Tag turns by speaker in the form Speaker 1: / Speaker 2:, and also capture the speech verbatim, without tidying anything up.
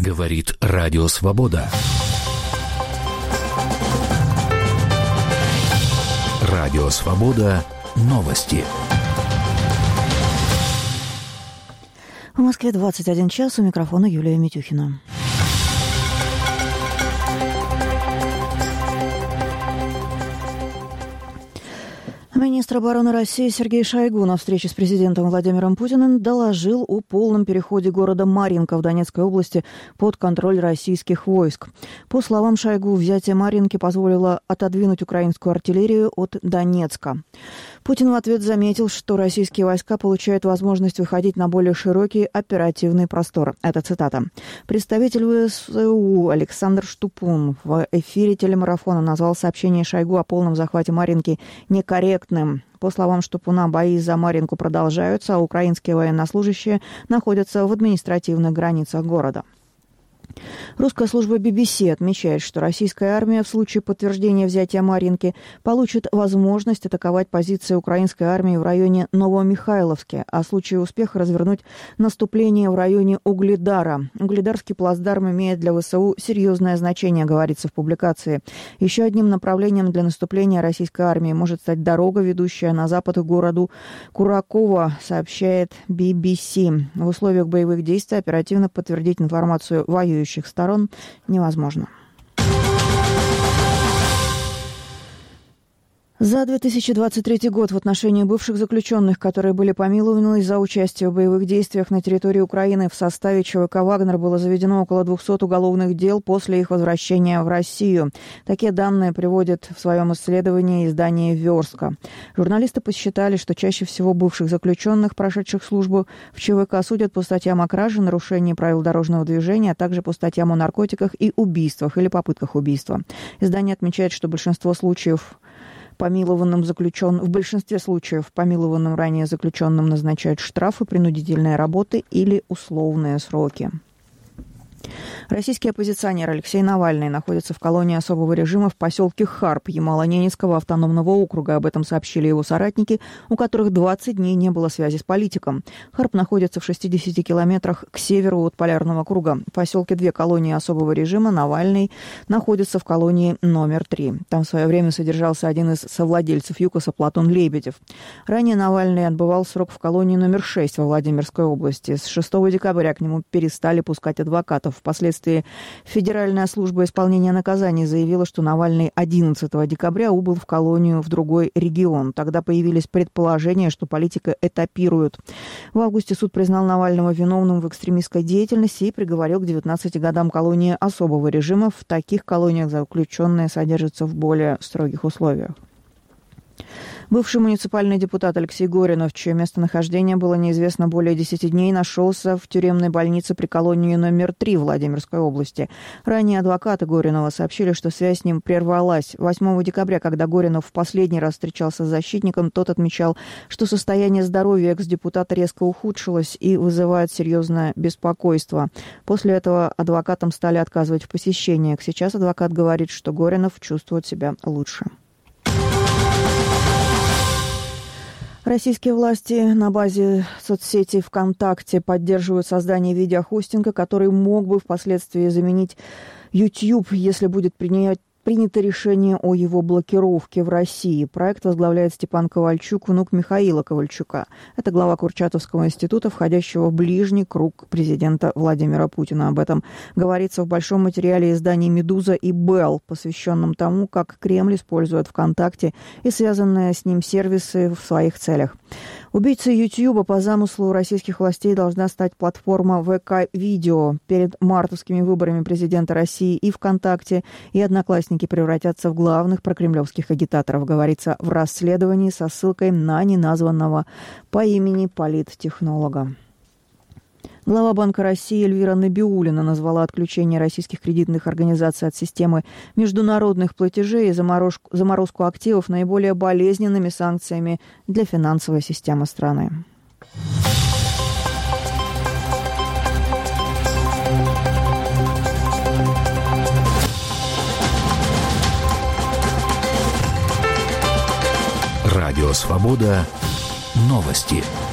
Speaker 1: Говорит Радио Свобода. Радио Свобода. Новости.
Speaker 2: В Москве двадцать один час. У микрофона Юлия Митюхина. Министр обороны России Сергей Шойгу на встрече с президентом Владимиром Путиным доложил о полном переходе города Марьинка в Донецкой области под контроль российских войск. По словам Шойгу, взятие Марьинки позволило отодвинуть украинскую артиллерию от Донецка. Путин в ответ заметил, что российские войска получают возможность выходить на более широкий оперативный простор. Это цитата. Представитель ВСУ Александр Штупун в эфире телемарафона назвал сообщение Шойгу о полном захвате Марьинки некорректным. По словам Штупуна, бои за Марьинку продолжаются, а украинские военнослужащие находятся в административных границах города. Русская служба би би си отмечает, что российская армия в случае подтверждения взятия Марьинки получит возможность атаковать позиции украинской армии в районе Новомихайловске, а в случае успеха развернуть наступление в районе Угледара. Угледарский плацдарм имеет для ВСУ серьезное значение, говорится в публикации. Еще одним направлением для наступления российской армии может стать дорога, ведущая на запад к городу Куракова, сообщает би би си. В условиях боевых действий оперативно подтвердить информацию воюющих сторон невозможно. За две тысячи двадцать третий год в отношении бывших заключенных, которые были помилованы за участие в боевых действиях на территории Украины в составе ЧВК «Вагнер», было заведено около двухсот уголовных дел после их возвращения в Россию. Такие данные приводит в своем исследовании издание «Верстка». Журналисты посчитали, что чаще всего бывших заключенных, прошедших службу в ЧВК, судят по статьям о краже, нарушении правил дорожного движения, а также по статьям о наркотиках и убийствах или попытках убийства. Издание отмечает, что большинство случаев Помилованным заключен... В большинстве случаев помилованным ранее заключенным назначают штрафы, принудительные работы или условные сроки. Российский оппозиционер Алексей Навальный находится в колонии особого режима в поселке Харп Ямало-Ненецкого автономного округа. Об этом сообщили его соратники, у которых двадцать дней не было связи с политиком. Харп находится в шестидесяти километрах к северу от Полярного круга. В поселке две колонии особого режима. Навальный находится в колонии номер три. Там в свое время содержался один из совладельцев ЮКОСа Платон Лебедев. Ранее Навальный отбывал срок в колонии номер шесть во Владимирской области. С шестого декабря к нему перестали пускать адвокатов. Впоследствии Федеральная служба исполнения наказаний заявила, что Навальный одиннадцатого декабря убыл в колонию в другой регион. Тогда появились предположения, что политика этапируют. В августе суд признал Навального виновным в экстремистской деятельности и приговорил к девятнадцати годам колонии особого режима. В таких колониях заключенные содержатся в более строгих условиях. Бывший муниципальный депутат Алексей Горинов, чье местонахождение было неизвестно более десяти дней, нашелся в тюремной больнице при колонии номер три Владимирской области. Ранее адвокаты Горинова сообщили, что связь с ним прервалась. восьмого декабря, когда Горинов в последний раз встречался с защитником, тот отмечал, что состояние здоровья экс-депутата резко ухудшилось и вызывает серьезное беспокойство. После этого адвокатам стали отказывать в посещениях. Сейчас адвокат говорит, что Горинов чувствует себя лучше. Российские власти на базе соцсети ВКонтакте поддерживают создание видеохостинга, который мог бы впоследствии заменить YouTube, если будет принять принято решение о его блокировке в России. Проект возглавляет Степан Ковальчук, внук Михаила Ковальчука. Это глава Курчатовского института, входящего в ближний круг президента Владимира Путина. Об этом говорится в большом материале изданий «Медуза» и «Белл», посвященном тому, как Кремль использует ВКонтакте и связанные с ним сервисы в своих целях. Убийцей Ютьюба по замыслу российских властей должна стать платформа ВК-видео. Перед мартовскими выборами президента России и ВКонтакте, и Одноклассники превратятся в главных прокремлевских агитаторов, говорится в расследовании со ссылкой на неназванного по имени политтехнолога. Глава Банка России Эльвира Набиуллина назвала отключение российских кредитных организаций от системы международных платежей и заморозку, заморозку активов наиболее болезненными санкциями для финансовой системы страны.
Speaker 1: Радио Свобода. Новости.